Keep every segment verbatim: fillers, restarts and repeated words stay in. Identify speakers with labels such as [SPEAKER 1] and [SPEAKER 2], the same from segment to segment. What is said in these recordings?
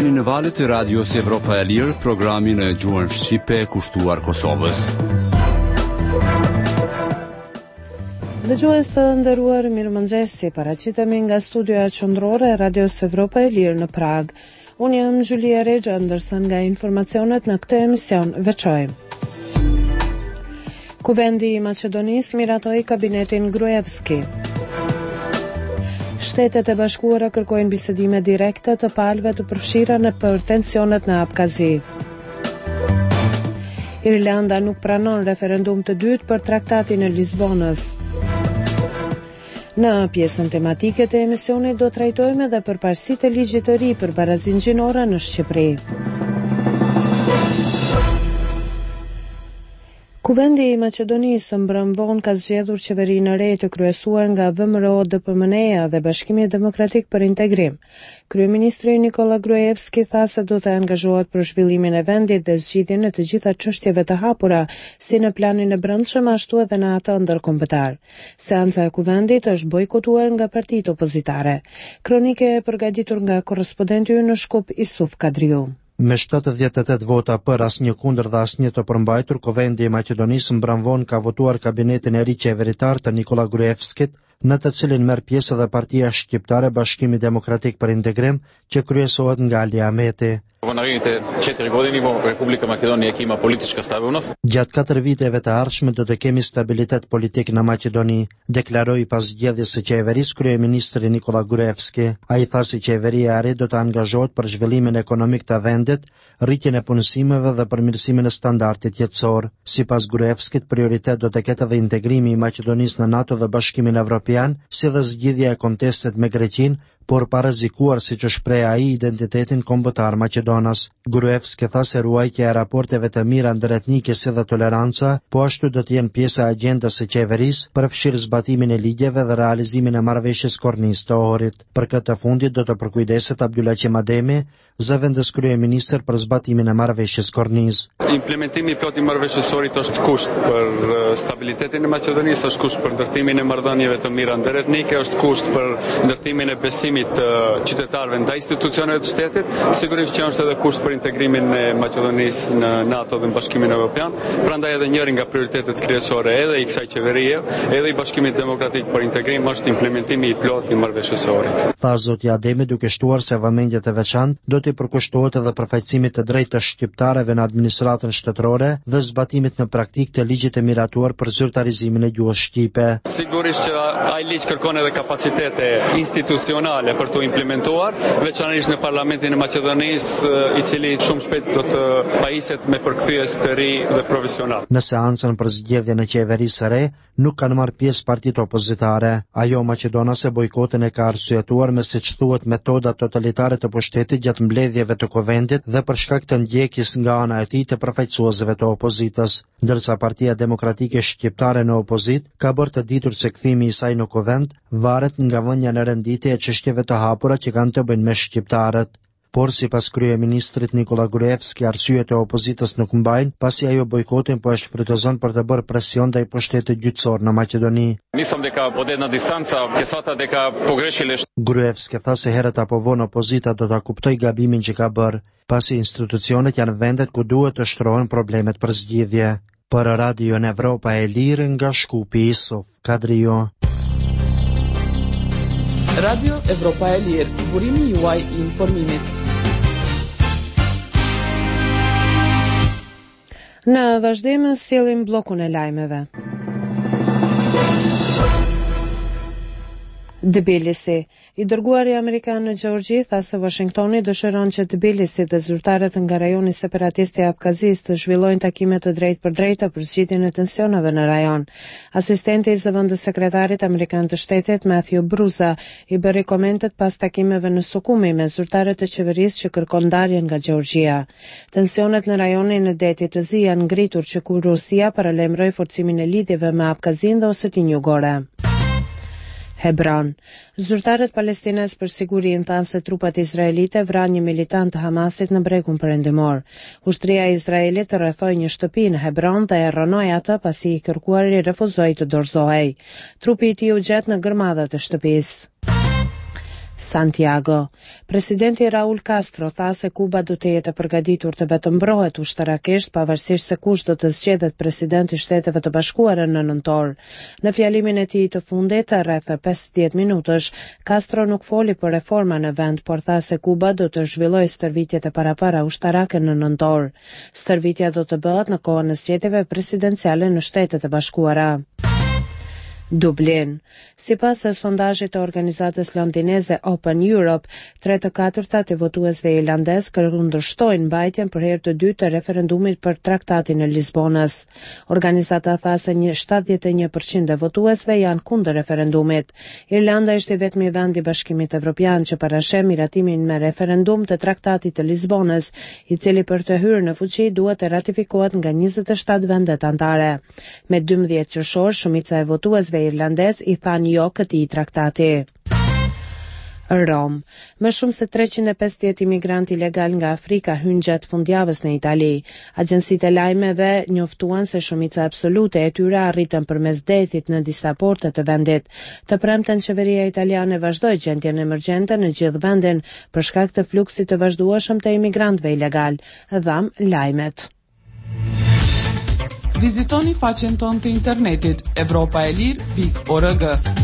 [SPEAKER 1] jeni në valët e radios Evropa e Lirë, programin e gjuhën shqipe kushtuar Kosovës.
[SPEAKER 2] Dëgjues të nderuar, mirëmëngjesi, paraqitemi nga studioja qendrore e radios Evropa e Lirë në Prag. Unë jam Gjulia Regja, ndërsa nga informacionet në këtë emision veçojmë. Kuvendi i Maqedonisë miratoi kabinetin Gruevski. Shtetet e Bashkuara kërkojnë bisedime direkte të palëve të përfshira në për tensionet në Abkazi. Irlanda nuk pranon referendum të dytë për traktatin e Lisbonës. Në pjesën tematike të emisionit do trajtojmë edhe përparësitë e ligjit të ri për barazinë gjinore në Shqipëri. Kuvendi i Maqedonisë mbrëm vonë ka zgjedhur qeverinë e re të kryesuar nga V M R O D P M N-ja dhe Bashkimi Demokratik për Integrim. Kryeministri Nikola Gruevski tha se do të angazhohet për zhvillimin e vendit dhe zgjidhjen e të gjitha çështjeve të hapura, si në planin e brendshëm ashtu edhe në atë ndërkombëtar. Seanca e kuvendit është bojkotuar nga partitë opozitare. Kronike e përgatitur nga korrespondenti ynë në Shkup Isuf Kadriu.
[SPEAKER 3] Me shtatëdhjetë e tetë vota për, asnjë kundër dhe asnjë të përmbajtur, Kuvendi i Maqedonisë mbram vonë ka votuar kabinetin e ri qeveritar të Nikola Gruevskit, në të cilin merr pjesë edhe Partia Shqiptare Bashkimi Demokratik për Integrim, që kryesohet nga Ali Ahmeti. Gjatë katër viteve të ardhshme do të kemi stabilitet politik në Maqedoni, deklaroi pas zgjedhjes së qeverisë kryeministri Nikola Gruevski. Ai tha se qeveria e re do të angazhohet për zhvillimin ekonomik të vendit, rritjen e punësimeve dhe përmirësimin e standardit jetësor. Sipas Gruevskit, prioritet do të ketë edhe integrimi i Maqedonisë në NATO dhe Bashkimin Evropian, si dhe zgjidhja e kontestit me Greqinë, por pa rrezikuar, siç e shpreh ai, identitetin kombëtar maqedonas. Gruevski tha se ruajtja e raporteve të mira ndëretnike si dhe toleranca, po ashtu do të jenë pjesë e agjendës së qeverisë, përfshirë zbatimin e ligjeve dhe realizimin e marrëveshjes Kornisë të Ohrit. Për këtë fundit do të përkujdeset Abdulaqi Mademi, zëvendës kryeministër për zbatimin e marrëveshjes Kornisë.
[SPEAKER 4] Implementimi i plotë i marrëveshjes Ohrit është kusht për stabilitetin e Maqedonisë, është kusht për ndërtimin e marrëdhënieve të mira ndëretnike, është kusht për ndërtimin e besimit të qytetarëve ndaj institucioneve të shtetit, sigurisht që është edhe kusht për integrimin e Maqedonisë në NATO dhe në Bashkimin Evropian. Prandaj edhe njëri nga prioritetet kryesore edhe i kësaj qeverie, edhe i Bashkimit Demokratik për Integrim është implementimi i plotë i marrëveshjes Ohrit.
[SPEAKER 3] Tha zoti Ademi, duke shtuar se vëmendjet e veçantë do të përkushtohet edhe përfaqësimit të drejtë të shqiptarëve në administratën shtetërore dhe zbatimit në praktikë të ligjit të miratuar për zyrtarizimin e gjuhës shqipe.
[SPEAKER 4] Sigurisht që ai ligj kërkon edhe kapacitete institucionale për të implementuar, veçanërisht në Parlamentin e Maqedonisë, i cili shumë shpejt do të pajiset me përkthyes të ri dhe profesional.
[SPEAKER 3] Në seancën për zgjedhjen e qeverisë së re nuk kanë marrë pjesë partitë opozitare. Ajo maqedonase bojkotën e ka arsyetuar me, siç thuhet, metoda totalitare të pushtetit gjatë mbledhjeve të kuvendit dhe për shkak të ndjekjes nga ana e tij të përfaqësuesve të opozitës, ndërsa Partia Demokratike Shqiptare në opozit ka bërë të ditur se kthimi i saj në kuvend varet nga vënia në renditje e çështjeve të hapura që kanë të bëjnë me shqiptarët. Por sipas kryeministrit Nikola Gruevski, arsyet e opozitës nuk mbajnë, pasi ajo bojkotin po e shfrytëzon për të bërë presion ndaj pushtetit gjyqësor në Maqedoni. Gruevski tha se herët apo vonë opozita do ta kuptojë gabimin që ka bërë, pasi institucionet janë vendet ku duhet të shtrohen problemet për zgjidhje. Për Radio Evropa e Lirë nga Shkupi Isuf Kadrio.
[SPEAKER 5] Radio Evropa e Lirë, burimi juaj i informimit.
[SPEAKER 2] Në vazhdim sjellim bllokun e lajmeve. Tbilisi. I dërguari amerikan në Gjeorgji tha se Washingtoni dëshiron që Tbilisi dhe zyrtarët nga rajoni separatist i Abkazis të zhvillojnë takime të drejtë për drejta për zgjidhjen e tensioneve në rajon. Asistenti i zëvendës sekretarit amerikan të shtetit Matthew Bruza i bëri komentet pas takimeve në Sukumi me zyrtarët e qeverisë që kërkon ndarjen nga Gjeorgjia. Tensionet në rajonin e detit të Zi janë ngritur që kur Rusia paralajmëroi forcimin e lidhjeve me Abkazin dhe Osetinë Jugore. Hebron. Zyrtarët palestines për sigurinë thanë se trupat izraelite vranë një militant të Hamasit në bregun perëndimor. Ushtria e Izraelit rrethoi një shtëpi në Hebron dhe e rënoi atë pasi i kërkuari refuzoi të dorëzohej. Trupi i tij u gjet në gërmadhat e shtëpisë. Santiago. Presidenti Raul Castro tha se Kuba do të jetë e përgatitur të vetëmbrohet ushtarakisht pavarësisht se kush do të zgjedhet presidenti i Shteteve të Bashkuara në nëntor. Në fjalimin e tij të fundit, rreth pesëdhjetë minutësh, Castro nuk foli për reforma në vend, por tha se Kuba do të zhvillojë stërvitjet e parapara ushtarake në nëntor. Stërvitja do të bëhet në kohën e zgjedhjeve presidenciale në Shtetet e Bashkuara. Dublin. Sipas sondazhit të organizatës londineze Open Europe, tre të katërtat e votuesve irlandez kundërshtojnë mbajtjen për herë të dytë të referendumit për Traktatin e Lisbonës. Organizata tha se një shtatëdhjetë e një përqind e votuesve janë kundër referendumit. Irlanda ishte vetmi vend i Bashkimit Evropian që parasheh miratimin me referendum të Traktatit të Lisbonës, i cili për të hyrë në fuqi duhet të ratifikohet nga njëzet e shtatë vendet anëtare. Me dymbëdhjetë qershor, shumica e votuesve irlandez i than jo këtij traktati. Rom. Më shumë se treqind e pesëdhjetë imigrantë ilegal nga Afrika hynë gjatë fundjavës në Itali. Agjencitë e lajmeve njoftuan se shumica absolute e tyre arritën përmes detit në disa porte të vendit. Të premten qeveria italiane vazhdoi gjendjen emergjente në gjithë vendin për shkak të fluksit të vazhdueshëm të imigrantëve ilegal. Dham lajmet.
[SPEAKER 5] Vizitoni faqen tonë të internetit evropa e lirë pikë org.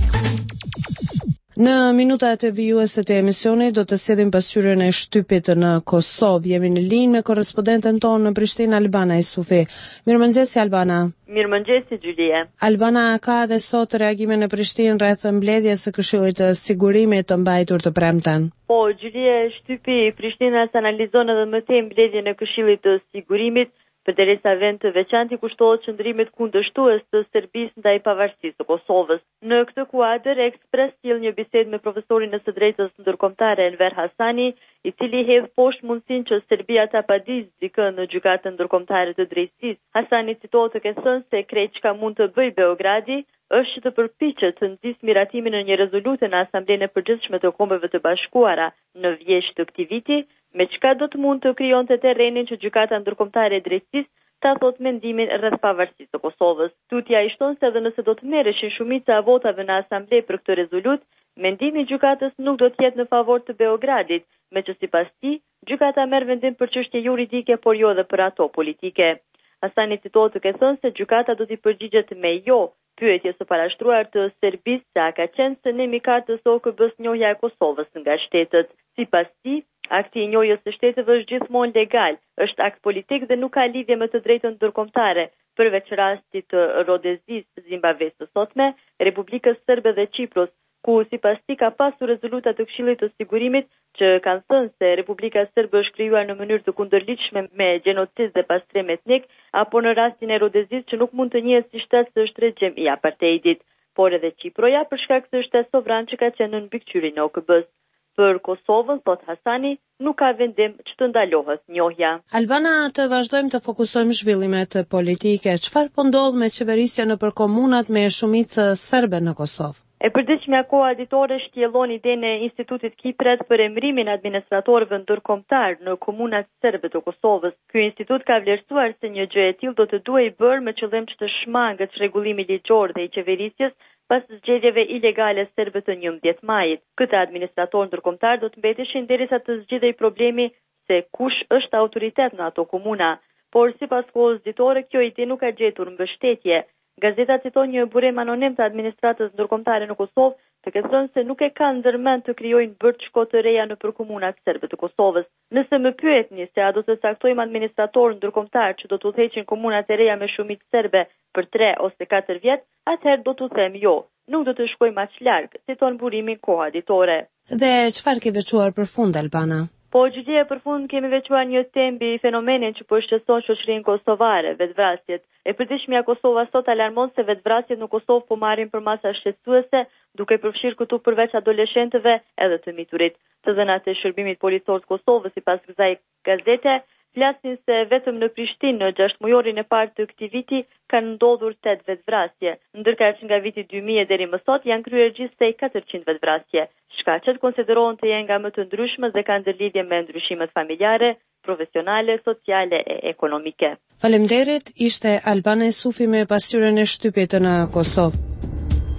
[SPEAKER 2] Në minutat e vijuese të emisionit do të sjellim pasqyrën e shtypit në Kosovë. Jemi në linjë me korrespondenten tonë në Prishtinë, Albana Isufi. Mirëmëngjesi Albana.
[SPEAKER 6] Mirëmëngjesi Gjulie.
[SPEAKER 2] Albana, ka edhe sot reagime në Prishtinë rreth mbledhjes së Këshillit të Sigurimit të mbajtur të premten?
[SPEAKER 6] Po, Gjulie, shtypi i Prishtinës analizon edhe më tej mbledhjen e Këshillit të Sigurimit, përderisa vend të veçantë kushtohet qëndrimit kundërshtues të Serbisë ndaj pavarësisë së Kosovës. Në këtë kuadër, Ekspres sjell një bisedë me profesorin e së drejtës ndërkombëtare Enver Hasani, i cili hedh poshtë mundësinë që Serbia ta padizë dikë në gjykatën ndërkombëtare të drejtësisë. Hasani citohet të ketë thënë se krejt çka mund të bëjë Beogradi është që të përpiqet të nxjisë miratimin në një rezolutë në Asamblenë e Përgjithshme të Kombeve të Bashkuara në vjeshtë të këtij viti, me çka do të mund të krijonte terrenin që gjykata ndërkombëtare e drejtësisë ta thotë mendimin rreth pavarësisë së Kosovës. Tutja i shton se edhe nëse do të merreshin shumica e votave në Asamble për këtë rezolutë, mendimi i gjykatës nuk do të jetë në favor të Beogradit, me që sipas tij, gjykata merr vendim për çështje juridike, por jo edhe për ato politike. Hasani citohet të ketë thënë se gjykata do t'i përgjigjet me jo pyetjes së parashtruar të Serbisë se a ka qenë se nemi kartës O K B-s njohja e Kosovës nga shtetet. Sipas tij, akti i njohjes së shteteve është gjithmonë legal, është akt politik dhe nuk ka lidhje me të drejtën ndërkombëtare, përveç rastit të Rodezisë, Zimbabves së sotme, Republikës Serbe dhe Çipros, ku sipas tij ka pasur rezoluta të Këshillit të Sigurimit që kanë thënë se Republika Serbe është krijuar në mënyrë të kundërligjshme me gjenocid dhe pastrim etnik, apo në rastin e Rodezisë që nuk mund të njihet si shtet se është regjim i apartheidit, por edhe Çiproja për shkak se është shtet sovran që ka qenë në mbikëqyrjen e O K B-s. Për Kosovën, thot Hasani, nuk ka vendim që të ndalohet njohja.
[SPEAKER 2] Albana, të vazhdojmë të fokusojmë zhvillimet politike. Çfarë po ndodh me qeverisja nëpër komunat me shumicë serbe në Kosovë?
[SPEAKER 6] E përditshmja koaditore shtjellon idenë e Institutit Kipret për emërimin e administratorëve ndërkombëtar në komunat serbe të Kosovës. Ky institut ka vlerësuar se një gjë e tillë do të duhej bërë me qëllim që të shmangët çrregullimi ligjor dhe i qeverisjes pas zgjedhjeve ilegale serbe të njëmbëdhjetë majit. Këtë administrator ndërkombëtar do të mbeteshin derisa të zgjidhej problemi se kush është autoritet në ato komuna, por sipas kohës ditore kjo ide nuk ka gjetur mbështetje. Gazeta citon një burim anonim të administratës ndërkombëtare në Kosovë, të ketë thënë se nuk e kanë ndërmend të krijojnë bërçko të reja nëpër komunat serbe të Kosovës. Nëse më pyetni se a do të caktojmë administrator ndërkombëtar që do të udhëheqin komunat e reja me shumicë serbe për tre ose katër vjet, atëherë do t'u them jo. Nuk do të shkojmë aq larg, citon burimin koha ditore.
[SPEAKER 2] Dhe çfarë ke veçuar për fund, Albana?
[SPEAKER 6] Po, Gjyqia për fund kemi veçuar një temë mbi fenomenin që po shqetëson shoqërinë kosovare, vetvrasjet. E përditshmja Kosova sot alarmon se vetvrasjet në Kosovë po marrin për masa shqetësuese, duke përfshirë këtu përveç adoleshentëve edhe të miturit. Të dhënat e shërbimit policor të Kosovës sipas kësaj gazete flasin se vetëm në Prishtinë në gjashtëmujorin e parë të këtij viti kanë ndodhur tetë vetvrasje, ndërka që nga viti dy mijë deri më sot janë kryer gjithsej katërqind vetvrasje. Shkaqet konsiderohen të jenë nga më të ndryshme dhe kanë ndërlidhje me ndryshimet familjare, profesionale, sociale e ekonomike.
[SPEAKER 2] Faleminderit, ishte Albana Isufi me pasqyrën e shtypit në Kosovë.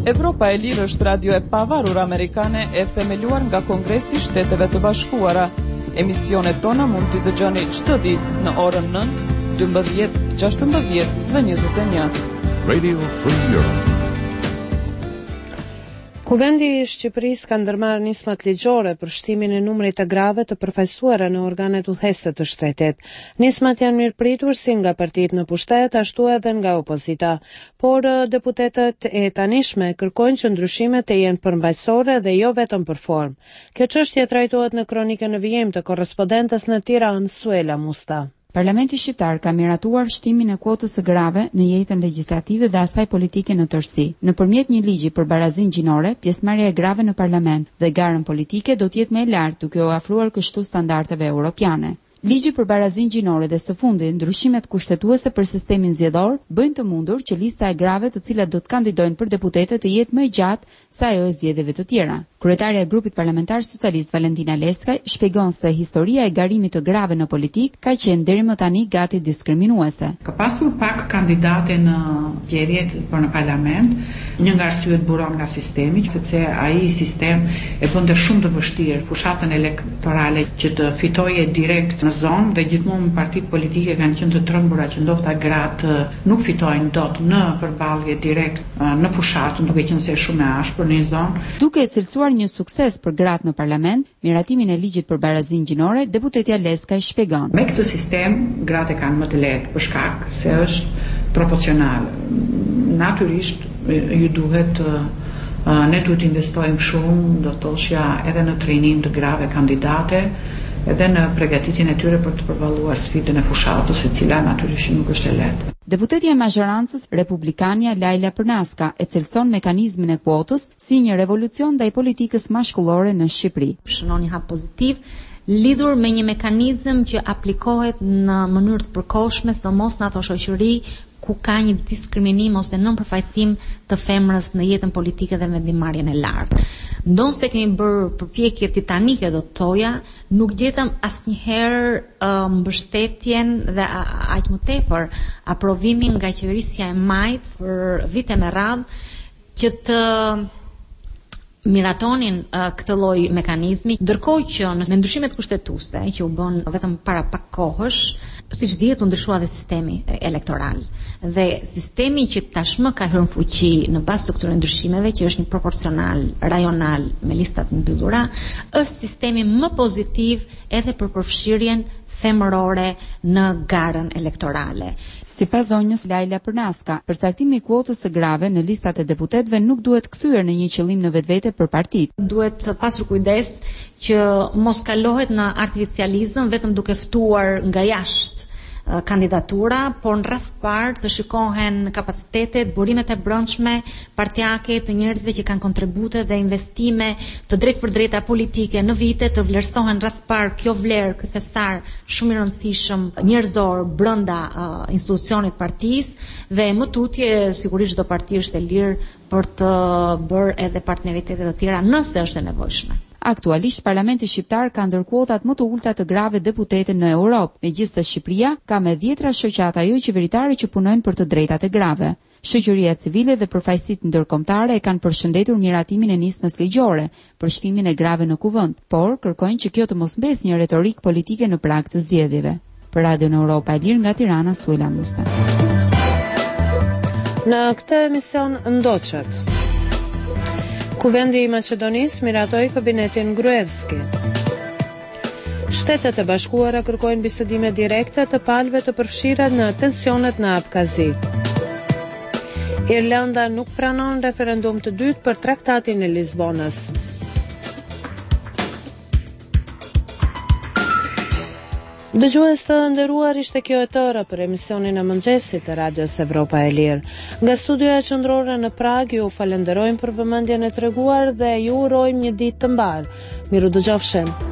[SPEAKER 5] Evropa e Lirë është radio e pavarur amerikane e themeluar nga Kongresi i Shteteve të Bashkuara. Emisionet tona mund t'i dëgjoni çdo ditë në orën nëntë, dymbëdhjetë, gjashtëmbëdhjetë dhe njëzet e një.
[SPEAKER 7] Radio Free Europe.
[SPEAKER 2] Kuvendi i Shqipërisë ka ndërmarrë nismat ligjore për shtimin e numrit të grave të përfaqësuara në organet udhëhese të shtetit. Nismat janë mirëpritur si nga partitë në pushtet, ashtu edhe nga opozita, por deputetët e tanishme kërkojnë që ndryshimet të jenë përmbajtësore dhe jo vetëm për formë. Kjo çështje trajtohet në kronikën në vijim të korrespondentes në Tiranë, Suela Musta.
[SPEAKER 8] Parlamenti shqiptar ka miratuar shtimin e kuotës së grave në jetën legjislative dhe asaj politike në tërësi. Nëpërmjet një ligji për barazinë gjinore, pjesëmarrja e grave në parlament dhe garën politike do të jetë më e lartë, duke u afruar kështu standardeve europiane. Ligji për barazinë gjinore dhe së fundi ndryshimet kushtetuese për sistemin zgjedhor bëjnë të mundur që lista e grave të cilat do të kandidojnë për deputete të jetë më e gjatë se ajo e zgjedhjeve të tjera. Kryetarja e grupit parlamentar socialist Valentina Leskaj shpjegon se historia e garimit të grave në politik ka qenë deri më tani gati diskriminuese.
[SPEAKER 9] Ka pasur pak kandidate në zgjedhjet për në parlament, një nga arsyet buron nga sistemi, sepse ai sistem e bënte shumë të vështirë fushatën elektorale që të fitoje direkt në zonë dhe gjithmonë partitë politike kanë qenë të trembura që ndoshta gratë nuk fitojnë dot në përballje direkt në fushatën, duke qenë se është shumë e ashpër në një zonë.
[SPEAKER 8] Duke e cilësuar një sukses për gratë në parlament, miratimin e ligjit për barazinë gjinore, deputetja Leskaj shpjegon.
[SPEAKER 9] Me këtë sistem, gratë kanë më të lehtë për shkak se është proporcional. Natyrisht ju duhet ne duhet investojmë shumë, do të thoshja edhe në trajnim të grave kandidate, edhe në përgatitjen e tyre për të përballuar sfidën e fushatës, e cila natyrisht nuk është e lehtë.
[SPEAKER 8] Deputetja e majorancës republikania Laila Përnaska e cilëson mekanizmin e kuotës si një revolucion ndaj politikës mashkullore në Shqipëri.
[SPEAKER 10] Shënon një hap pozitiv lidhur me një mekanizëm që aplikohet në mënyrë të përkohshme, sidomos në ato shoqëri ku ka një diskriminim ose nënpërfaqësim të femrës në jetën politike dhe vendimmarrjen e lartë. Ndonse kemi bërë përpjekje titanike, do të thoja, nuk gjetëm asnjëherë uh, mbështetjen dhe aq më tepër aprovimin nga qeverisja e majt për vite me radhë që të miratonin uh, këtë lloj mekanizmi, ndërkohë që në ndryshimet kushtetuese që u bën vetëm para pak kohësh, siç dihet, u ndryshua dhe sistemi elektoral. Dhe sistemi që tashmë ka hyrë në fuqi në bazë të këtyre ndryshimeve, që është një proporcional rajonal me listat mbyllura, është sistemi më pozitiv edhe për përfshirjen femërore në garën elektorale.
[SPEAKER 8] Sipas zonjës Laila Përnaska, përcaktimi i kuotës së grave në listat e deputetëve nuk duhet kthyer në një qëllim në vetvete për partitë.
[SPEAKER 10] Duhet pasur kujdes që mos kalohet në artificializëm vetëm duke ftuar nga jashtë kandidatura, por në rreth parë të shikohen kapacitetet, burimet e brendshme partijake të njerëzve që kanë kontribute dhe investime të drejtë për drejta politike në vite, të vlerësohen rreth parë kjo vlerë, ky thesar shumë i rëndësishëm njerëzor brenda uh, institucionit partisë dhe më tutje sigurisht çdo parti është e lirë për të bërë edhe partneritete të tjera nëse është e nevojshme.
[SPEAKER 8] Aktualisht parlamenti shqiptar ka ndër kuotat më të ulta të grave deputete në Europë, megjithëse Shqipëria ka me dhjetra shoqata jo qeveritare që punojnë për të drejtat e grave. Shoqëria civile dhe përfaqësitë ndërkombëtare e kanë përshëndetur miratimin e nismës ligjore për shtimin e grave në kuvend, por kërkojnë që kjo të mos mbesë një retorik politike në prag të zgjedhjeve. Për Radio Europa e Lirë nga Tirana, Suela Musta.
[SPEAKER 2] Në këtë emision ndoqët. Kuvendi i Maqedonisë miratoi kabinetin Gruevski. Shtetet e Bashkuara kërkojnë bisedime direkte të palëve të përfshira në tensionet në Abkazi. Irlanda nuk pranon referendum të dytë për traktatin e Lisbonës. Dëgjues të nderuar, ishte kjo e tëra për emisionin e mëngjesit të Radios Evropa e Lirë. Nga studioja qendrore në Prag ju falenderojmë për vëmendjen e treguar dhe ju urojmë një ditë të mbarë. Miru dëgjofshim.